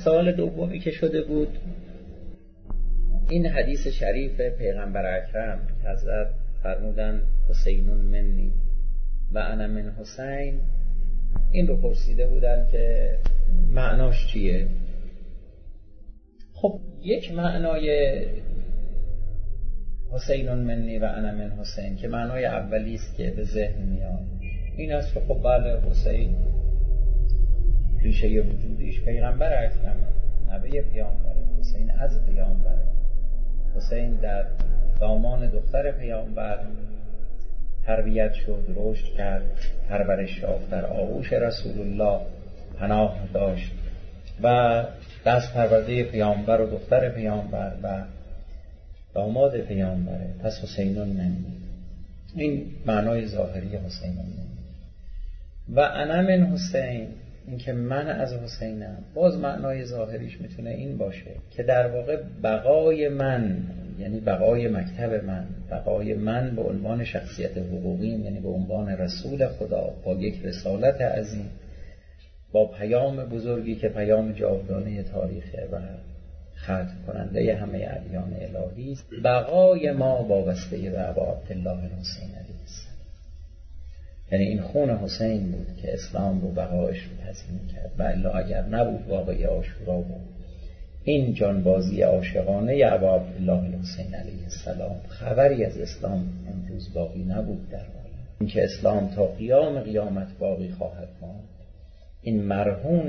سوال دومی که شده بود، این حدیث شریف پیغمبر اکرم که حضرت فرمودن حسین منی و انا من حسین، این رو پرسیده بودن که معناش چیه. خب یک معنای حسین منی و انا من حسین که معنای اولی است که به ذهن میاد این است که خب بله، حسین ریشه وجودیش پیغمبر اکرم، نوه پیامبر، حسین از پیامبر، حسین در دامان دختر پیامبر تربیت شد، رشد کرد، پرورش یافت، در آغوش رسول الله پناه داشت و دست پرورده پیامبر و دختر پیامبر و داماد پیامبره. پس حسینون منی، این معنای ظاهری حسینون منی. و انا من حسین، این که من از حسینم، باز معنای ظاهریش میتونه این باشه که در واقع بقای من، یعنی بقای مکتب من، بقای من به عنوان شخصیت حقوقی، یعنی به عنوان رسول خدا با یک رسالت عظیم، با پیام بزرگی که پیام جاودانه تاریخه و ختم کننده همه ادیان الهی است، بقای ما وابسته به ابا عبدالله الحسین علیه السلام. یعنی این خون حسین بود که اسلام رو بقایش رو تضمین کرد، و الا اگر نبود واقعی عاشورا بود، این جانبازی عاشقانه ابا عبدالله الحسین علیه السلام، خبری از اسلام امروز باقی نبود در عالم. این که اسلام تا قیام قیامت باقی خواهد ماند، این مرهون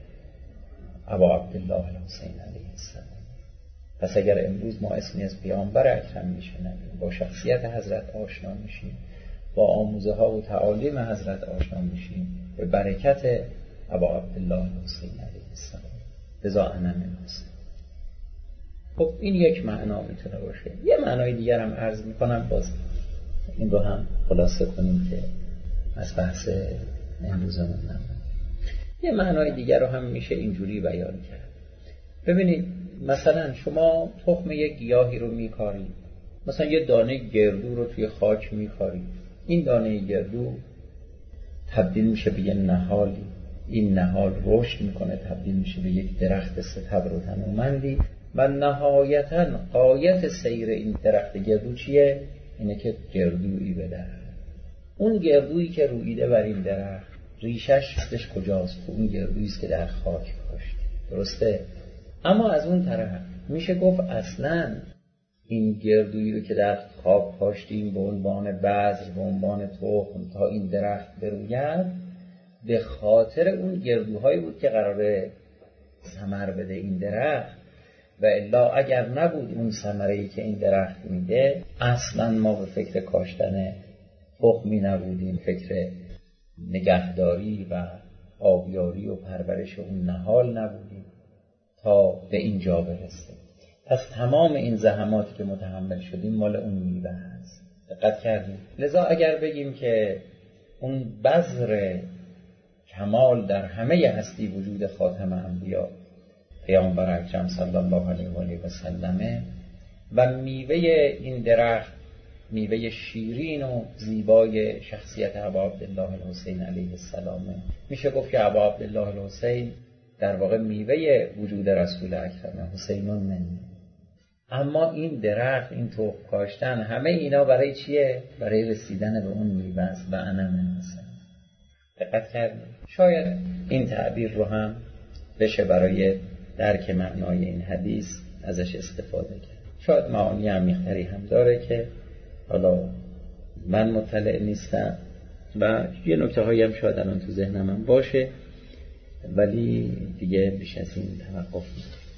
ابا عبدالله الحسین علیه السلام. پس اگر امروز ما اسمی از پیامبر اکرم میشنویم، با شخصیت حضرت آشنا میشیم، با آموزه ها و تعالیم حضرت آشنا میشیم، به برکت ابا عبدالله الحسین علیه السلام. لذا انا من حسین. خب این یک معنا میتونه باشه. یه معنای دیگر هم عرض میکنم، باز این رو هم خلاصه کنیم که از بحث امروزمون نمونه. یه معنای دیگر رو هم میشه اینجوری بیان کرد. ببینید مثلا شما تخم یک گیاهی رو میکارید، مثلا یه دانه گردو رو توی خاک میکارید، این دانه گردو تبدیل میشه به یه نهالی، این نهال رشد میکنه، تبدیل میشه به یک درخت ستبر و تنومندی، و نهایتا غایت سیر این درخت گردو چیه؟ اینه که گردویی به درخت. اون گردویی که رویده بر این درخت، ریشش کجاست؟ اون گردویی است که در خاک کاشته، درسته؟ اما از اون طرف میشه گفت اصلاً این گردویی رو که در خاک کاشتیم به عنوان بذر، به عنوان تخم تا این درخت بروید، به خاطر اون گردوهایی بود که قراره ثمر بده این درخت، و الا اگر نبود اون ثمره‌ای که این درخت میده، اصلا ما به فکر کاشتن تخمی نبودیم، فکر نگهداری و آبیاری و پرورش اون نهال نبودیم تا به اینجا برسه. پس تمام این زحماتی که متحمل شدیم مال اون میوه هست. دقت کردیم؟ لذا اگر بگیم که اون بذر کمال در همه هستی وجود خاتم انبیا پیامبر اکرم صلی الله علیه و آله و سلم، و میوه این درخت میوه شیرین و زیبای شخصیت ابا عبدالله الحسین علیه السلام، میشه گفت که ابا عبدالله الحسین در واقع میوه وجود رسول اکرم، حسینون منی. اما این درخت، این تخم کاشتن، همه اینا برای چیه؟ برای رسیدن به اون میوه است. و انا من حسین. دقت کردید؟ شاید این تعبیر رو هم بشه برای درک معنای این حدیث ازش استفاده کرد. شاید معانی عمیق‌تری هم داره که حالا من مطلع نیستم و یه نکته هایی هم شاید الان تو ذهنم هم باشه، ولی دیگه بیش از این توقف می‌کنم.